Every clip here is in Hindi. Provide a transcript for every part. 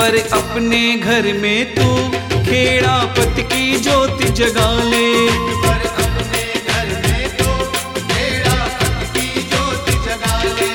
बार अपने घर में तू खेड़ा पत की ज्योति जगा ले। अपने घर में तो खेड़ा पत की ज्योति जगा ले।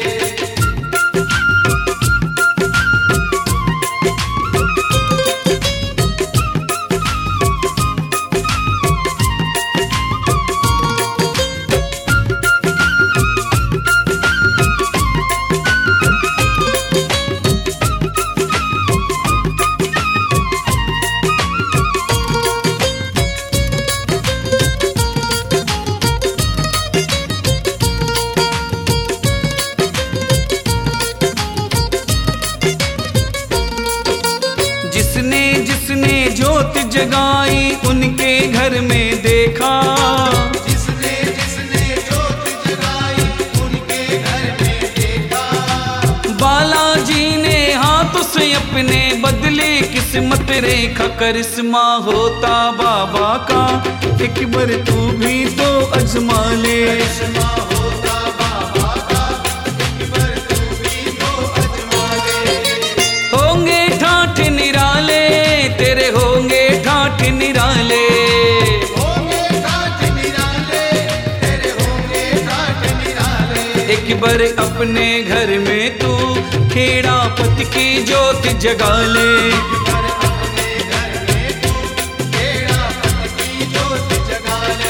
जिसने जिसने ज्योति जगाई उनके घर में देखा, जिसने जिसने ज्योति जगाई उनके घर में देखा। बालाजी ने हाथ से अपने बदले किस्मत रेखा। करिश्मा होता बाबा का एक बार तू भी तो अजमा ले। करिश्मा होता बाबा का एक बार तू भी तो अजमा ले। होंगे ठाठ निराले तेरे, होंगे ठाठ निराले। होंगे ठाठ निराले तेरे, होंगे ठाठ निराले। एक बार अपने घर में तू खेड़ा पत की ज्योति जगा ले। अपने घर में तू खेड़ा पत की ज्योति जगा ले।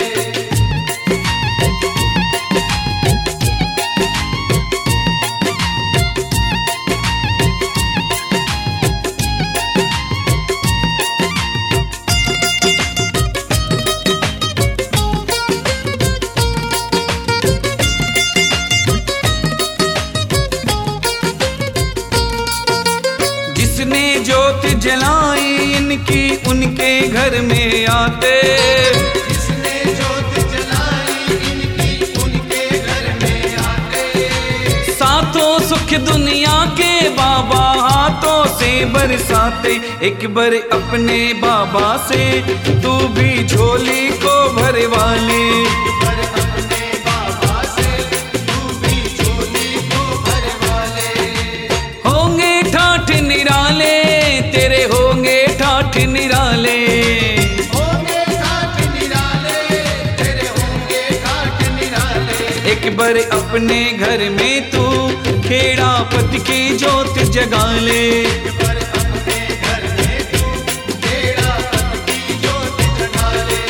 जिसने ज्योति जलाई इनकी उनके घर में आते, जिसने ज्योति जलाई इनकी उनके घर में आते। सातों सुख दुनिया के बाबा हाथों से बरसाते। एक बार अपने बाबा से तू भी झोली को भरवा ले। अपने बाबा से तू भी झोली को भरवा ले। होंगे ठाठ निराले तेरे, होंगे ठाठ निराले। होंगे ठाठ निराले तेरे, होंगे ठाठ निराले। एक बार अपने घर में तू खेड़ा पत की ज्योति जगा ले। अपने घर में तू खेड़ा पत की ज्योति जगा ले।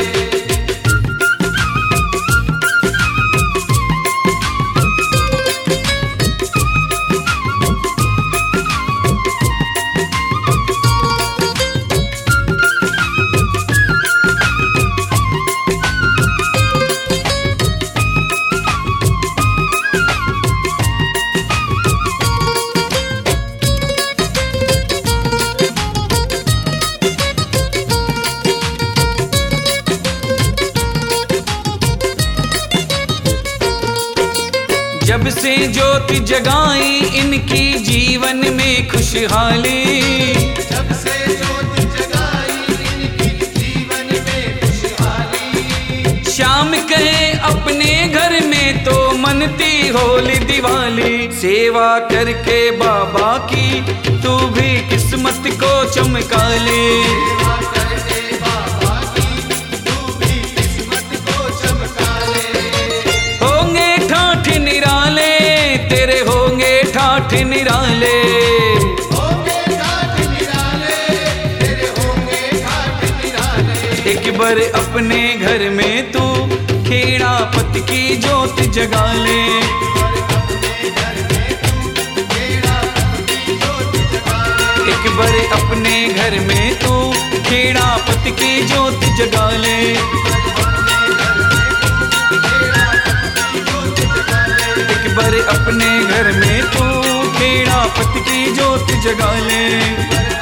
जब से ज्योति जगाई इनकी जीवन में खुशहाली। जब से ज्योति जगाई इनकी जीवन में खुशहाली। शाम कहे अपने घर में तो मनती होली दिवाली। सेवा करके बाबा की तू भी किस्मत को चमका ले। सेवा करके बाबा की तू भी किस्मत को चमका ले। होंगे ठाठ निराले तेरे, होंगे ठाठ निराले। होंगे ठाठ निराले तेरे, होंगे ठाठ निराले। एक बार अपने घर में तू खेड़ा पत की ज्योति जगा ले। अपने घर में तू खेड़ा पत की ज्योति जगा ले। एक बार अपने घर में तू खेड़ा पत की ज्योति जगा ले। एक बार अपने घर में तू खेड़ा पत की ज्योति जगा ले।